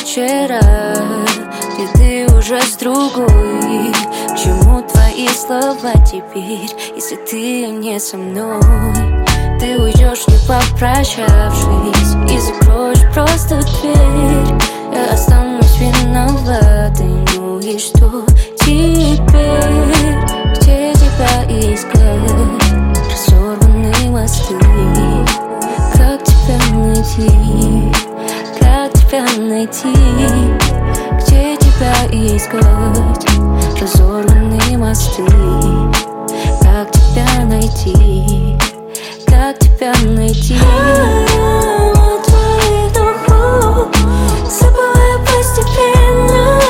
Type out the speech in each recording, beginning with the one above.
вчера, где ты уже с другой. К чему твои слова теперь, если ты не со мной? Ты уйдешь, не попрощавшись, и закроешь просто дверь. Я останусь виноватой, ну и что теперь? Где тебя искать? Разорванные мосты. Как тебя найти? Как тебя найти? Где тебя искать? Разорванные мосты. Как тебя найти? Как тебя найти? От твоих духов забываю постепенно.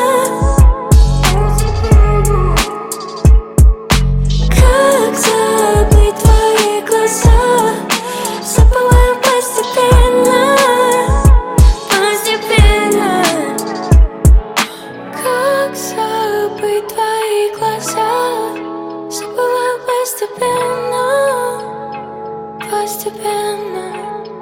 Как забыть твои глаза? Забываю постепенно. Постепенно. Как забыть твои глаза? Забываю постепенно. Постепенно.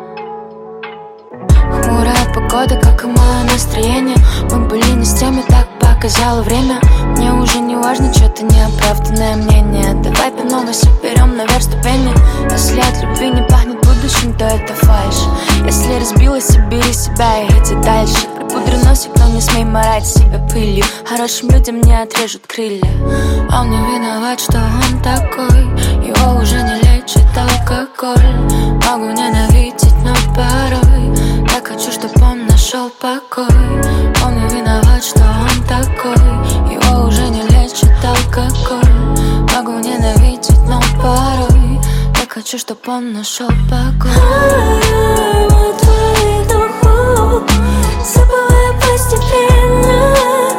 Хмурая погода, как и мое настроение. Мы были не с теми, так показало время. Мне уже не важно что-то неоправданное мнение. Давай по новой соберем наверх ступени. Если от любви не пахнет будущим, то это фальшь. Если разбилась, собери себя и иди дальше. Припудри носик, но не смей марать себя пылью. Хорошим людям не отрежут крылья. Он не виноват, что он такой. Его уже не лечит алкоголь. Могу ненавидеть, но порой так хочу, чтоб он нашел покой. Он не виноват, что он такой. Его уже не лечит алкоголь. Могу ненавидеть, но порой так хочу, чтоб он нашел покой. От твоих духов забываю постепенно.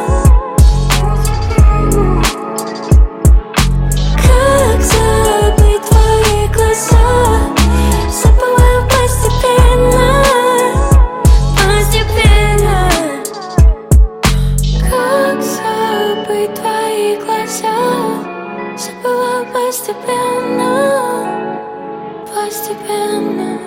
Как забыть твои глаза? Забываю постепенно. Постепенно. Как забыть твои глаза? Забываю постепенно. Постепенно.